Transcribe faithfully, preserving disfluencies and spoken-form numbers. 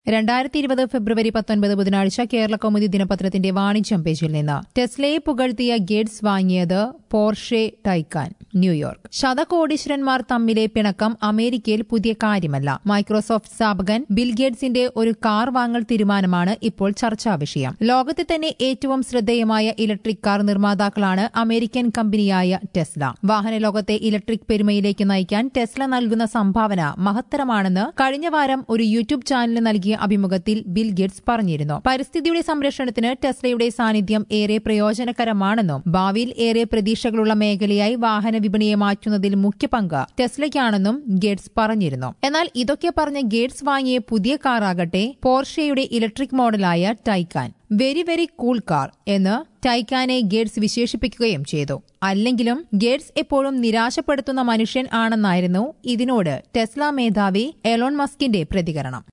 രണ്ടായിരത്തി ഇരുപത് ഫെബ്രുവരി പത്തൊൻപത് ബുധനാഴ്ച കേരള കൗമുദി ദിനപത്രത്തിന്റെ വാണിജ്യം പേജിൽ നിന്ന് ടെസ്ലയെ പുകഴ്ത്തിയ ഗേറ്റ്സ് വാങ്ങിയത് പോർഷെ ടൈക്കാൻ ന്യൂയോർക്ക്. ശതകോടീശ്വരന്മാർ തമ്മിലെ പിണക്കം അമേരിക്കയിൽ പുതിയ കാര്യമല്ല. മൈക്രോസോഫ്റ്റ് സ്ഥാപകൻ ബിൽ ഗേറ്റ്സിന്റെ ഒരു കാർ വാങ്ങൽ തീരുമാനമാണ് ഇപ്പോൾ ചർച്ചാ വിഷയം. ലോകത്തെ തന്നെ ഏറ്റവും ശ്രദ്ധേയമായ ഇലക്ട്രിക് കാർ നിർമ്മാതാക്കളാണ് അമേരിക്കൻ കമ്പനിയായ ടെസ്ല. വാഹന ലോകത്തെ ഇലക്ട്രിക് പെരുമയിലേക്ക് നയിക്കാൻ ടെസ്ല നൽകുന്ന സംഭാവന മഹത്തരമാണെന്ന് കഴിഞ്ഞ വാരം ഒരു യൂട്യൂബ് ചാനലിന് നൽകിയ അഭിമുഖത്തിൽ ബിൽ ഗേറ്റ്സ് പറഞ്ഞിരുന്നു. പരിസ്ഥിതിയുടെ സംരക്ഷണത്തിന് ടെസ്ലയുടെ സാന്നിധ്യം ഏറെ പ്രയോജനകരമാണെന്നും ഭാവിയിൽ ഏറെ പ്രതീക്ഷകളുള്ള മേഖലയായി വാഹന വിപണിയെ മാറ്റുന്നതിൽ മുഖ്യ പങ്ക് ടെസ്ലയ്ക്കാണെന്നും ഗേറ്റ്സ് പറഞ്ഞിരുന്നു. എന്നാൽ ഇതൊക്കെ പറഞ്ഞ ഗേറ്റ്സ് വാങ്ങിയ പുതിയ കാറാകട്ടെ പോർഷെയുടെ ഇലക്ട്രിക് മോഡലായ Taycan. Very very cool car എന്ന് ടൈക്കാനെ ഗേറ്റ്സ് വിശേഷിപ്പിക്കുകയും ചെയ്തു. അല്ലെങ്കിലും ഗേറ്റ്സ് എപ്പോഴും നിരാശപ്പെടുത്തുന്ന മനുഷ്യൻ ആണെന്നായിരുന്നു ഇതിനോട് ടെസ്ല മേധാവി എലോൺ മസ്കിന്റെ പ്രതികരണം.